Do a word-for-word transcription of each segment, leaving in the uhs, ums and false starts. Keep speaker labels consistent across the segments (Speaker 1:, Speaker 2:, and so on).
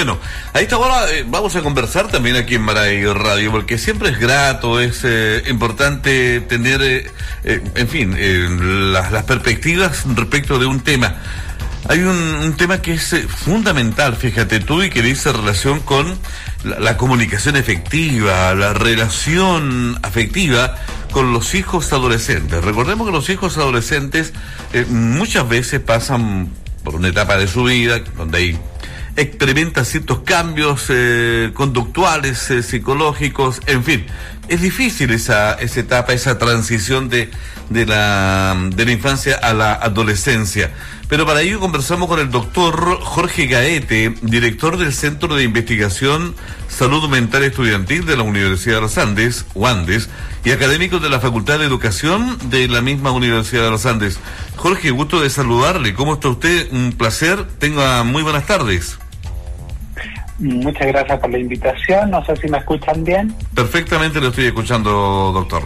Speaker 1: Bueno, a esta hora eh, vamos a conversar también aquí en Maray Radio, porque siempre es grato, es eh, importante tener, eh, eh, en fin, eh, las, las perspectivas respecto de un tema. Hay un, un tema que es eh, fundamental, fíjate tú, y que dice relación con la, la comunicación efectiva, la relación afectiva con los hijos adolescentes. Recordemos que los hijos adolescentes eh, muchas veces pasan por una etapa de su vida donde hay experimenta ciertos cambios eh, conductuales, eh, psicológicos, en fin. Es difícil esa esa etapa, esa transición de de la de la infancia a la adolescencia. Pero para ello conversamos con el doctor Jorge Gaete, director del Centro de Investigación Salud Mental Estudiantil de la Universidad de los Andes, UANDES, y académico de la Facultad de Educación de la misma Universidad de los Andes. Jorge, gusto de saludarle. ¿Cómo está usted? Un placer. Tenga muy buenas tardes.
Speaker 2: Muchas gracias por la invitación. No sé si me escuchan bien.
Speaker 1: Perfectamente lo estoy escuchando, doctor.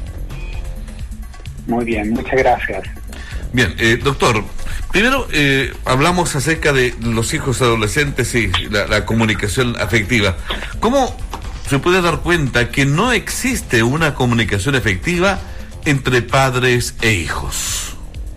Speaker 2: Muy bien, muchas gracias.
Speaker 1: Bien, eh, doctor, primero eh, hablamos acerca de los hijos adolescentes y la, la comunicación afectiva. ¿Cómo se puede dar cuenta que no existe una comunicación efectiva entre padres e hijos?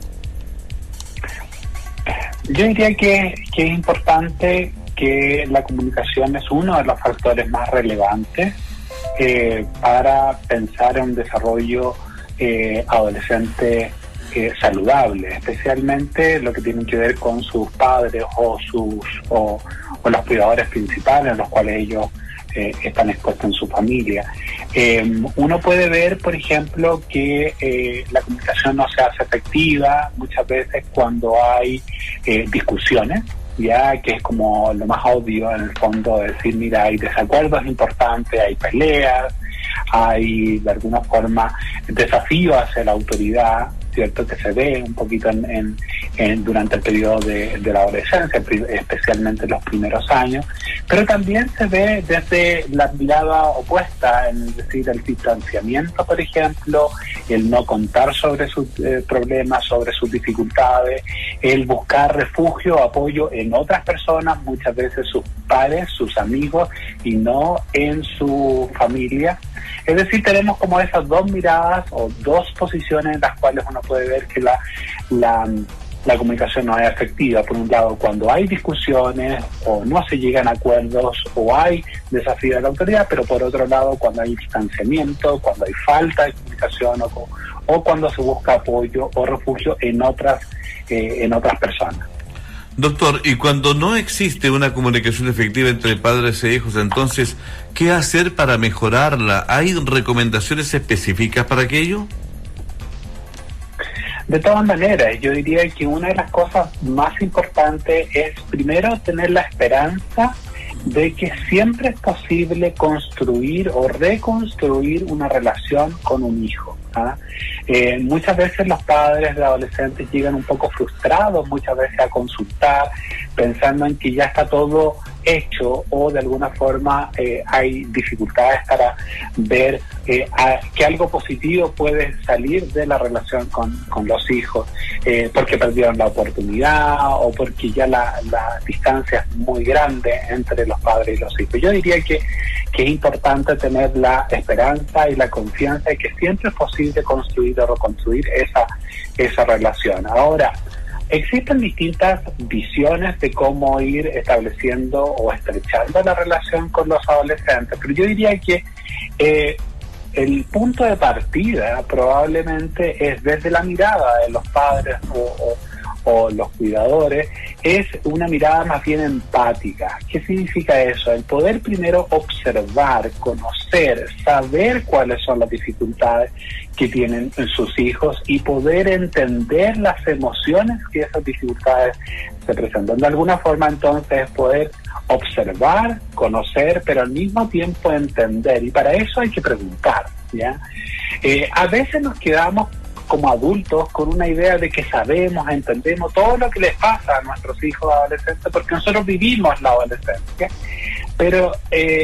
Speaker 2: Yo diría que, que es importante que la comunicación es uno de los factores más relevantes eh, para pensar en un desarrollo eh, adolescente eh, saludable, especialmente lo que tiene que ver con sus padres o sus o, o los cuidadores principales, los cuales ellos eh, están expuestos en su familia. Eh, uno puede ver, por ejemplo, que eh, la comunicación no se hace efectiva muchas veces cuando hay eh, discusiones, ya que es como lo más obvio en el fondo, decir, mira, hay desacuerdos importantes, hay peleas, hay de alguna forma desafío hacia la autoridad, cierto, que se ve un poquito en, en, en durante el periodo de, de la adolescencia, especialmente en los primeros años, pero también se ve desde la mirada opuesta, es decir, el distanciamiento, por ejemplo, el no contar sobre sus eh, problemas, sobre sus dificultades, el buscar refugio, apoyo en otras personas, muchas veces sus padres, sus amigos, y no en su familia. Es decir, tenemos como esas dos miradas o dos posiciones en las cuales uno puede ver que la, la, la comunicación no es efectiva. Por un lado, cuando hay discusiones o no se llegan a acuerdos o hay desafío de la autoridad, pero por otro lado, cuando hay distanciamiento, cuando hay falta de comunicación o, o cuando se busca apoyo o refugio en otras, eh, en otras personas.
Speaker 1: Doctor, y cuando no existe una comunicación efectiva entre padres e hijos, entonces, ¿qué hacer para mejorarla? ¿Hay recomendaciones específicas para aquello?
Speaker 2: De todas maneras, yo diría que una de las cosas más importantes es, primero, tener la esperanza de que siempre es posible construir o reconstruir una relación con un hijo. ¿Ah? Eh, muchas veces los padres de adolescentes llegan un poco frustrados, muchas veces a consultar, pensando en que ya está todo hecho o de alguna forma eh, hay dificultades para ver eh, a, que algo positivo puede salir de la relación con, con los hijos, eh, porque perdieron la oportunidad o porque ya la, la distancia es muy grande entre los padres y los hijos. Yo diría que, que es importante tener la esperanza y la confianza de que siempre es posible construir o reconstruir esa, esa relación. Ahora, existen distintas visiones de cómo ir estableciendo o estrechando la relación con los adolescentes, pero yo diría que eh, el punto de partida probablemente es desde la mirada de los padres o, o, o los cuidadores, es una mirada más bien empática. ¿Qué significa eso? El poder primero observar, conocer, saber cuáles son las dificultades que tienen sus hijos y poder entender las emociones que esas dificultades se presentan. De alguna forma, entonces, poder observar, conocer, pero al mismo tiempo entender. Y para eso hay que preguntar, ¿ya? Eh, a veces nos quedamos como adultos con una idea de que sabemos, entendemos todo lo que les pasa a nuestros hijos adolescentes, porque nosotros vivimos la adolescencia, pero eh,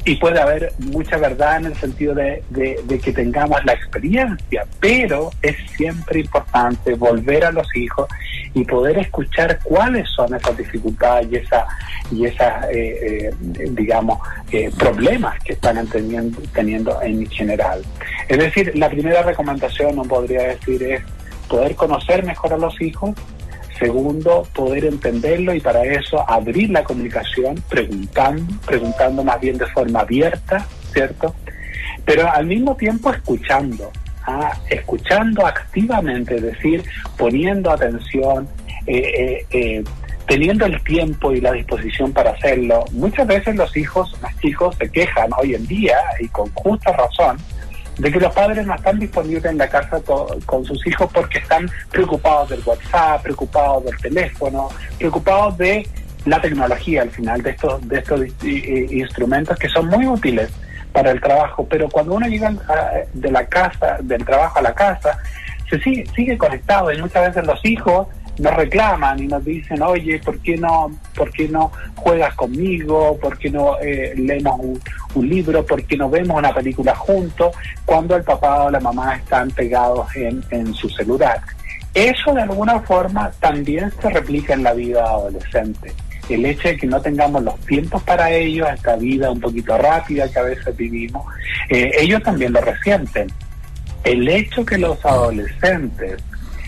Speaker 2: y puede haber mucha verdad en el sentido de, de, de que tengamos la experiencia, pero es siempre importante volver a los hijos y poder escuchar cuáles son esas dificultades y esas y esas eh, eh, digamos eh, problemas que están teniendo, teniendo en general. Es decir, la primera recomendación, no podría decir, es poder conocer mejor a los hijos. Segundo, poder entenderlo, y para eso abrir la comunicación, preguntando, preguntando más bien de forma abierta, ¿cierto? Pero al mismo tiempo escuchando, ¿ah? escuchando activamente, es decir, poniendo atención, eh, eh, eh, teniendo el tiempo y la disposición para hacerlo. Muchas veces los hijos, los hijos se quejan hoy en día, y con justa razón, de que los padres no están disponibles en la casa to- con sus hijos porque están preocupados del WhatsApp, preocupados del teléfono, preocupados de la tecnología al final, de estos de estos eh, instrumentos que son muy útiles para el trabajo, pero cuando uno llega a, de la casa, del trabajo a la casa, se sigue, sigue conectado, y muchas veces los hijos nos reclaman y nos dicen, oye, ¿por qué no, por qué no juegas conmigo? ¿Por qué no eh, leemos un, un libro? ¿Por qué no vemos una película juntos? Cuando el papá o la mamá están pegados en, en su celular. Eso de alguna forma también se replica en la vida adolescente. El hecho de que no tengamos los tiempos para ellos, esta vida un poquito rápida que a veces vivimos, eh, ellos también lo resienten. El hecho que los adolescentes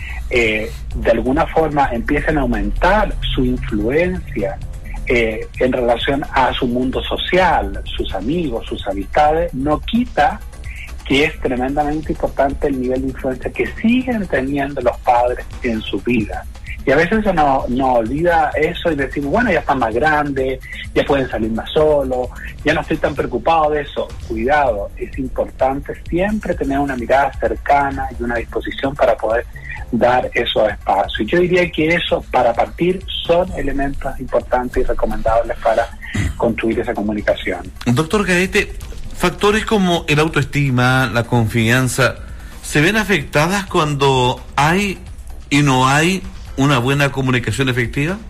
Speaker 2: Eh, de alguna forma empiezan a aumentar su influencia eh, en relación a su mundo social, sus amigos, sus amistades, no quita que es tremendamente importante el nivel de influencia que siguen teniendo los padres en su vida. Y a veces se nos no olvida eso y decimos, bueno, ya están más grandes, ya pueden salir más solos, ya no estoy tan preocupado de eso. Cuidado, es importante siempre tener una mirada cercana y una disposición para poder dar esos espacios. Yo diría que eso, para partir, son elementos importantes y recomendables para construir esa comunicación.
Speaker 1: Doctor Gaete, factores como el autoestima, la confianza, ¿se ven afectadas cuando hay y no hay una buena comunicación efectiva?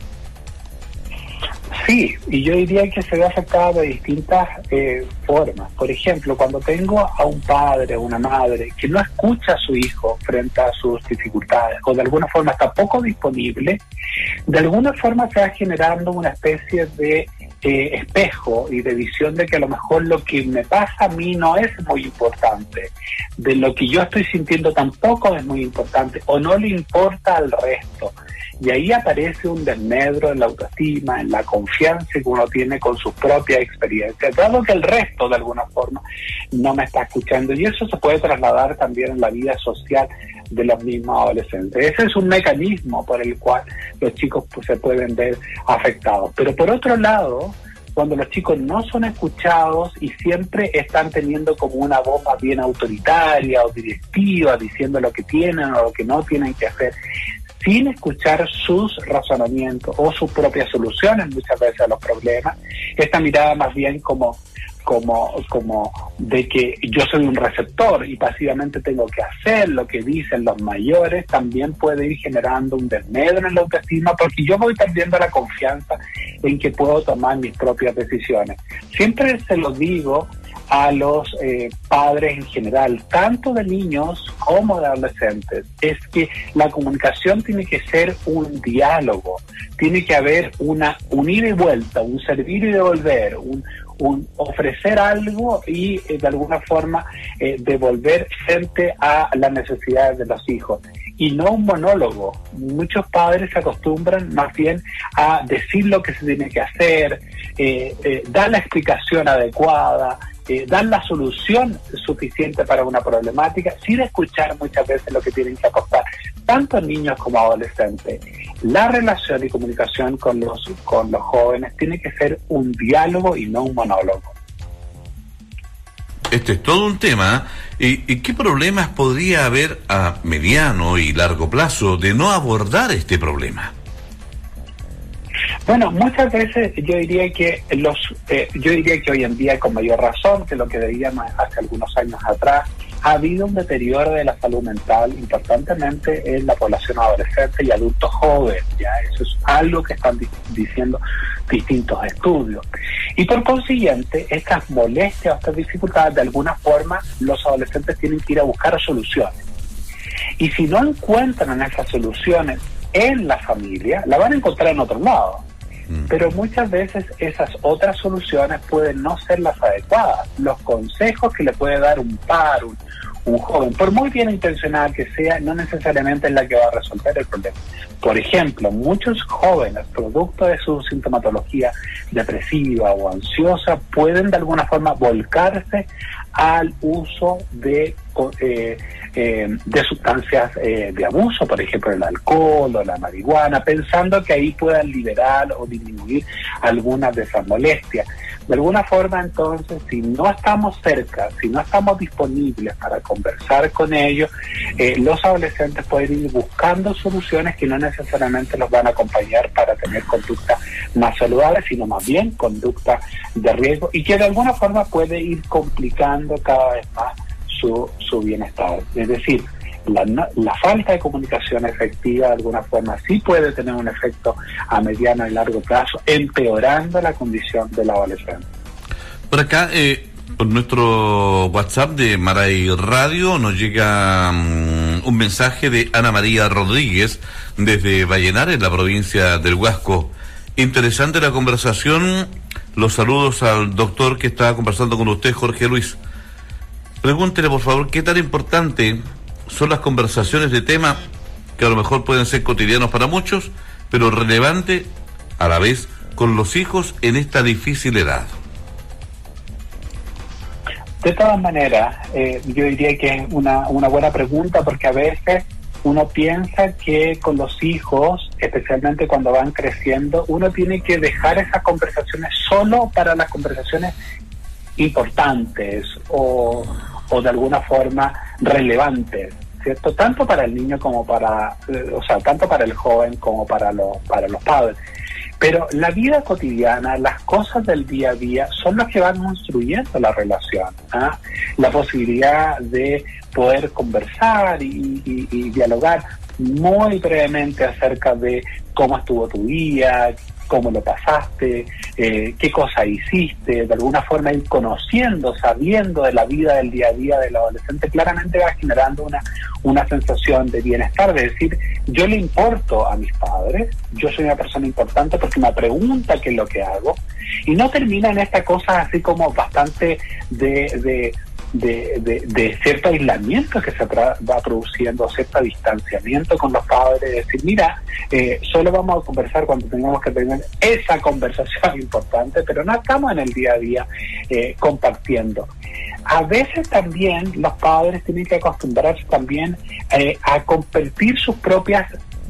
Speaker 2: Sí, y yo diría que se ve afectado de distintas eh, formas. Por ejemplo, cuando tengo a un padre o una madre que no escucha a su hijo frente a sus dificultades, o de alguna forma está poco disponible, de alguna forma se va generando una especie de eh, espejo y de visión de que a lo mejor lo que me pasa a mí no es muy importante, de lo que yo estoy sintiendo tampoco es muy importante, o no le importa al resto. Y ahí aparece un desmedro en la autoestima, en la confianza que uno tiene con sus propias experiencias, dado que el resto de alguna forma no me está escuchando, y eso se puede trasladar también en la vida social de los mismos adolescentes. Ese es un mecanismo por el cual los chicos pues, se pueden ver afectados. Pero por otro lado, cuando los chicos no son escuchados y siempre están teniendo como una voz más bien autoritaria o directiva, diciendo lo que tienen o lo que no tienen que hacer, sin escuchar sus razonamientos o sus propias soluciones muchas veces a los problemas, esta mirada más bien como como como de que yo soy un receptor y pasivamente tengo que hacer lo que dicen los mayores, también puede ir generando un desmedro en la autoestima, porque yo voy perdiendo la confianza en que puedo tomar mis propias decisiones. Siempre se lo digo a los eh, padres en general, tanto de niños como de adolescentes, es que la comunicación tiene que ser un diálogo, tiene que haber una un ida y vuelta, un servir y devolver, un, un ofrecer algo y eh, de alguna forma eh, devolver frente a las necesidades de los hijos, y no un monólogo. Muchos padres se acostumbran más bien a decir lo que se tiene que hacer, eh, eh, dar la explicación adecuada, Eh, dar la solución suficiente para una problemática, sin escuchar muchas veces lo que tienen que aportar, tanto niños como adolescentes. La relación y comunicación con los, con los jóvenes tiene que ser un diálogo y no un monólogo.
Speaker 1: Este es todo un tema. ¿Y, y qué problemas podría haber a mediano y largo plazo de no abordar este problema?
Speaker 2: Bueno, muchas veces yo diría que los, eh, yo diría que hoy en día con mayor razón que lo que veíamos hace algunos años atrás, ha habido un deterioro de la salud mental importantemente en la población adolescente y adultos jóvenes. Ya eso es algo que están di- diciendo distintos estudios. Y por consiguiente, estas molestias o estas dificultades, de alguna forma, los adolescentes tienen que ir a buscar soluciones. Y si no encuentran esas soluciones en la familia, la van a encontrar en otro lado. Pero muchas veces esas otras soluciones pueden no ser las adecuadas. Los consejos que le puede dar un par, un, un joven, por muy bien intencionada que sea, no necesariamente es la que va a resolver el problema. Por ejemplo, muchos jóvenes, producto de su sintomatología depresiva o ansiosa, pueden de alguna forma volcarse al uso de eh, eh, de sustancias eh, de abuso, por ejemplo el alcohol o la marihuana, pensando que ahí puedan liberar o disminuir algunas de esas molestias. De alguna forma, entonces, si no estamos cerca, si no estamos disponibles para conversar con ellos, eh, los adolescentes pueden ir buscando soluciones que no necesariamente los van a acompañar para tener conductas más saludables, sino más bien conductas de riesgo, y que de alguna forma puede ir complicando cada vez más su, su bienestar. Es decir, La, la falta de comunicación efectiva de alguna forma sí puede tener un efecto a mediano y largo plazo, empeorando la condición del adolescente.
Speaker 1: Por acá, eh, por nuestro WhatsApp de Maray Radio, nos llega um, un mensaje de Ana María Rodríguez desde Vallenar, en la provincia del Huasco. Interesante la conversación. Los saludos al doctor que está conversando con usted, Jorge Luis. Pregúntele, por favor, qué tan importante son las conversaciones de temas que a lo mejor pueden ser cotidianos para muchos, pero relevante a la vez con los hijos en esta difícil edad.
Speaker 2: De todas maneras, eh, yo diría que es una, una buena pregunta, porque a veces uno piensa que con los hijos, especialmente cuando van creciendo, uno tiene que dejar esas conversaciones solo para las conversaciones importantes o, o de alguna forma relevantes, ¿cierto? Tanto para el niño como para, eh, o sea, tanto para el joven como para los, para los padres. Pero la vida cotidiana, las cosas del día a día son las que van construyendo la relación, ¿ah? La posibilidad de poder conversar y, y, y dialogar muy brevemente acerca de cómo estuvo tu día, cómo lo pasaste, eh, qué cosa hiciste, de alguna forma ir conociendo, sabiendo de la vida del día a día del adolescente, claramente va generando una, una sensación de bienestar, de decir, yo le importo a mis padres, yo soy una persona importante porque me pregunta qué es lo que hago, y no termina en esta cosa así como bastante de... de De, de, de cierto aislamiento que se va produciendo, cierto distanciamiento con los padres, de decir, mira, eh, solo vamos a conversar cuando tengamos que tener esa conversación importante, pero no estamos en el día a día eh, compartiendo. A veces también los padres tienen que acostumbrarse también eh, a compartir sus propias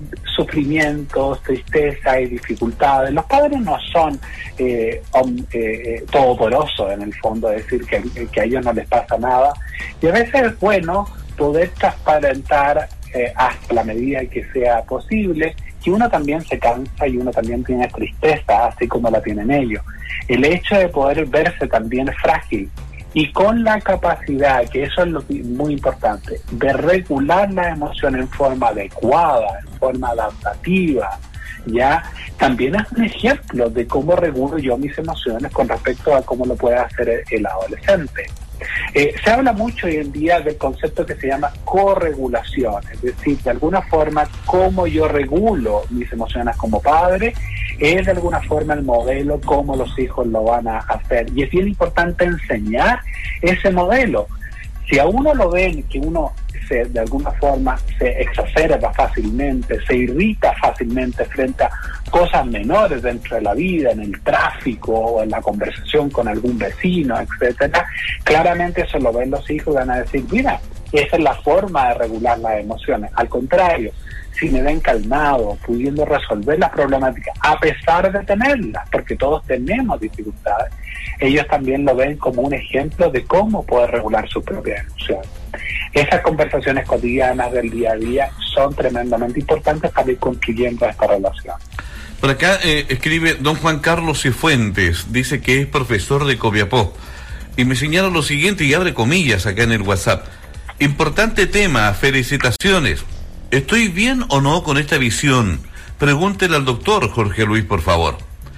Speaker 2: sufrimientos, tristeza y dificultades. Los padres no son eh, om, eh, todopoderosos en el fondo, es decir, que, que a ellos no les pasa nada, y a veces es bueno poder transparentar eh, hasta la medida que sea posible que uno también se cansa y uno también tiene tristeza, así como la tienen ellos. El hecho de poder verse también frágil y con la capacidad, que eso es lo muy importante, de regular la emoción en forma adecuada, en forma adaptativa, ya también es un ejemplo de cómo regulo yo mis emociones con respecto a cómo lo puede hacer el, el adolescente. Eh, se habla mucho hoy en día del concepto que se llama corregulación, es decir, de alguna forma cómo yo regulo mis emociones como padre es de alguna forma el modelo cómo los hijos lo van a hacer, y es bien importante enseñar ese modelo. Si a uno lo ven que uno se, de alguna forma se exacerba fácilmente, se irrita fácilmente frente a cosas menores dentro de la vida, en el tráfico o en la conversación con algún vecino, etcétera, claramente eso lo ven los hijos y van a decir, mira, esa es la forma de regular las emociones. Al contrario, si me ven calmado, pudiendo resolver las problemáticas, a pesar de tenerlas, porque todos tenemos dificultades, ellos también lo ven como un ejemplo de cómo poder regular sus propias emociones. Esas conversaciones cotidianas del día a día son tremendamente importantes para ir construyendo esta relación.
Speaker 1: Por acá eh, escribe don Juan Carlos Cifuentes, dice que es profesor de Copiapó, y me señala lo siguiente, y abre comillas acá en el WhatsApp: importante tema, felicitaciones. ¿Estoy bien o no con esta visión? Pregúntele al doctor Jorge Luis, por favor.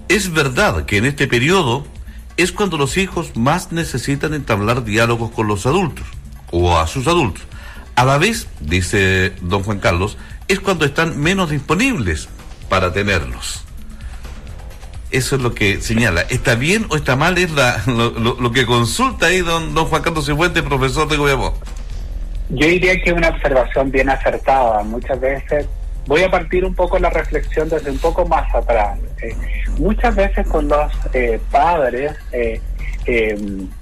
Speaker 1: Es verdad que en este periodo es cuando los hijos más necesitan entablar diálogos con los adultos, o a sus adultos. A la vez, dice don Juan Carlos, es cuando están menos disponibles para tenerlos. Eso es lo que señala. ¿Está bien o está mal? Es la, lo, lo, lo que consulta ahí don, don Juan Carlos Cifuentes, profesor de Copiapó.
Speaker 2: Yo diría que es una observación bien acertada. Muchas veces, voy a partir un poco la reflexión desde un poco más atrás. Eh, muchas veces con los eh, padres eh, eh,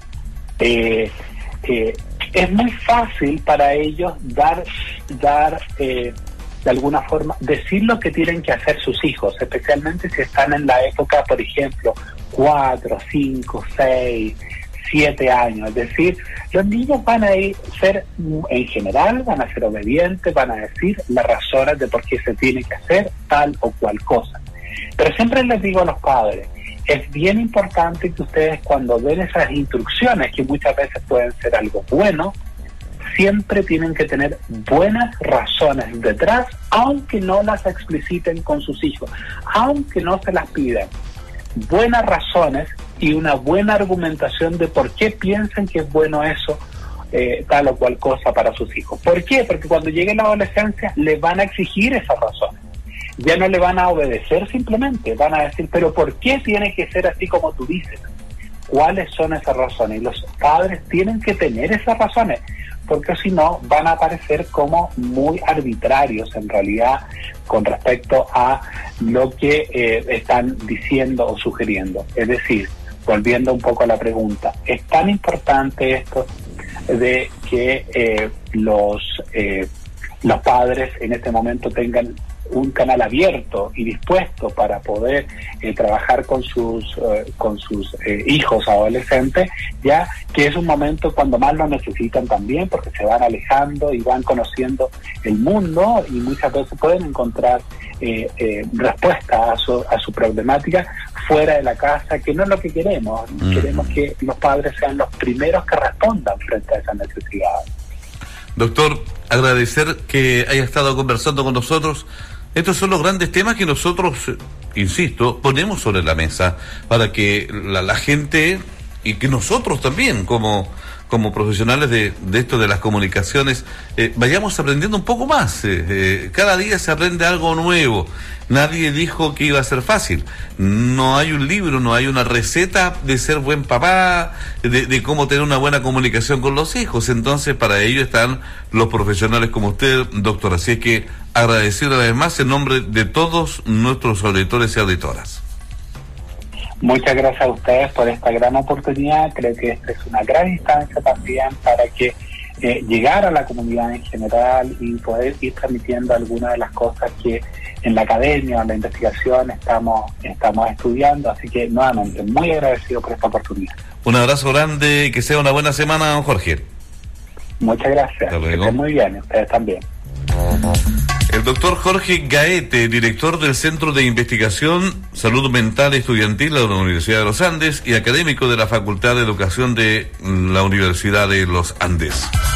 Speaker 2: eh, eh, es muy fácil para ellos dar, dar eh, de alguna forma, decir lo que tienen que hacer sus hijos, especialmente si están en la época, por ejemplo, cuatro, cinco, seis, siete años. Es decir, los niños van a ir, ser, en general, van a ser obedientes, van a decir las razones de por qué se tiene que hacer tal o cual cosa. Pero siempre les digo a los padres, es bien importante que ustedes, cuando den esas instrucciones, que muchas veces pueden ser algo bueno, siempre tienen que tener buenas razones detrás, aunque no las expliciten con sus hijos, aunque no se las pidan. Buenas razones y una buena argumentación de por qué piensan que es bueno eso, eh, tal o cual cosa para sus hijos. ¿Por qué? Porque cuando llegue la adolescencia les van a exigir esas razones. Ya no le van a obedecer simplemente, van a decir, pero ¿por qué tiene que ser así como tú dices? ¿Cuáles son esas razones? Y los padres tienen que tener esas razones, porque si no van a parecer como muy arbitrarios en realidad con respecto a lo que eh, están diciendo o sugiriendo. Es decir, volviendo un poco a la pregunta, ¿es tan importante esto de que eh, los, eh, los padres en este momento tengan un canal abierto y dispuesto para poder eh, trabajar con sus eh, con sus eh, hijos adolescentes, ya que es un momento cuando más lo necesitan también, porque se van alejando y van conociendo el mundo y muchas veces pueden encontrar eh, eh, respuesta a su, a su problemática fuera de la casa, que no es lo que queremos. Mm. Queremos que los padres sean los primeros que respondan frente a esas necesidades.
Speaker 1: Doctor, agradecer que haya estado conversando con nosotros. Estos son los grandes temas que nosotros, insisto, ponemos sobre la mesa para que la, la gente y que nosotros también, como, como profesionales de, de esto de las comunicaciones, eh, vayamos aprendiendo un poco más. Eh, eh, cada día se aprende algo nuevo. Nadie dijo que iba a ser fácil. No hay un libro, no hay una receta de ser buen papá, de, de cómo tener una buena comunicación con los hijos. Entonces, para ello están los profesionales como usted, doctor. Así es que agradecer una vez más en nombre de todos nuestros auditores y auditoras.
Speaker 2: Muchas gracias a ustedes por esta gran oportunidad. Creo que esta es una gran instancia también para que eh, llegar a la comunidad en general y poder ir transmitiendo algunas de las cosas que en la academia, en la investigación estamos estamos estudiando. Así que nuevamente muy agradecido por esta oportunidad.
Speaker 1: Un abrazo grande y que sea una buena semana, don Jorge.
Speaker 2: Muchas gracias. Que estén muy bien, ustedes también.
Speaker 1: El doctor Jorge Gaete, director del Centro de Investigación Salud Mental Estudiantil de la Universidad de los Andes y académico de la Facultad de Educación de la Universidad de los Andes.